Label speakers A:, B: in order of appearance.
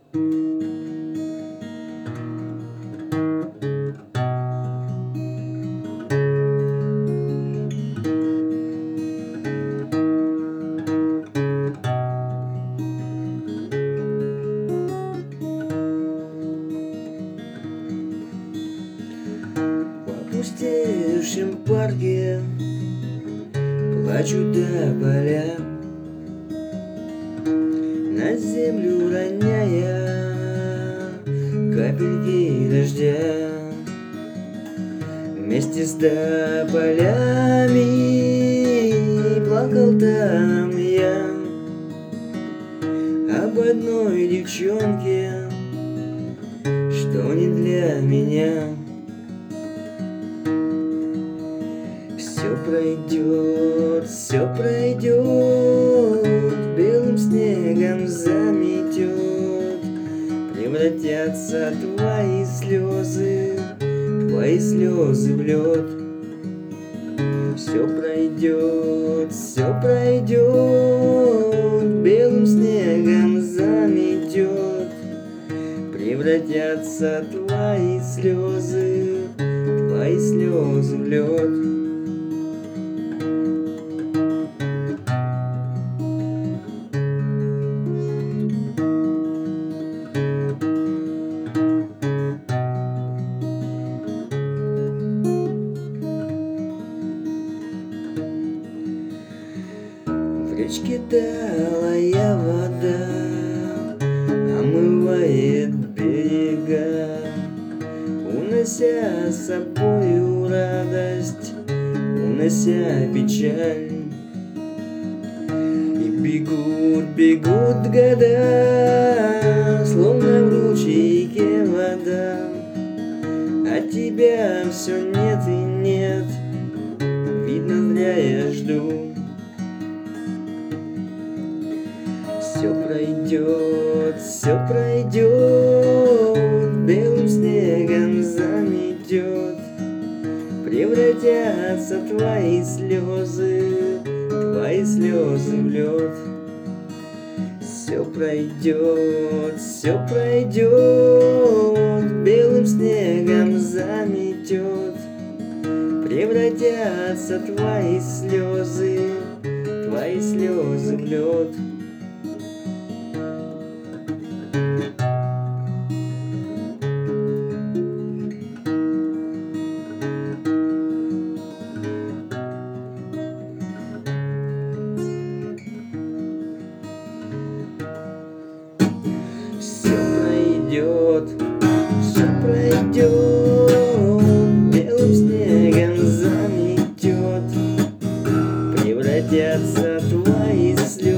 A: В пустеющем парке плачут тополя, на землю роняя капельки дождя. Вместе с тополями плакал там я об одной девчонке, что не для меня. Все пройдет, белым снегом заметет, превратятся твои слезы в лед. Все пройдет, белым снегом заметет, превратятся твои слезы в лед. В речке талая вода омывает берега, унося с собою радость, унося печаль. И бегут года, словно в ручейке вода, а тебя все нет и нет, видно, зря я жду. Все пройдет, белым снегом заметет, превратятся твои слезы в лед. Все пройдет, белым снегом заметет, превратятся твои слезы в лед. Все пройдет, белым снегом заметет, превратятся твои слезы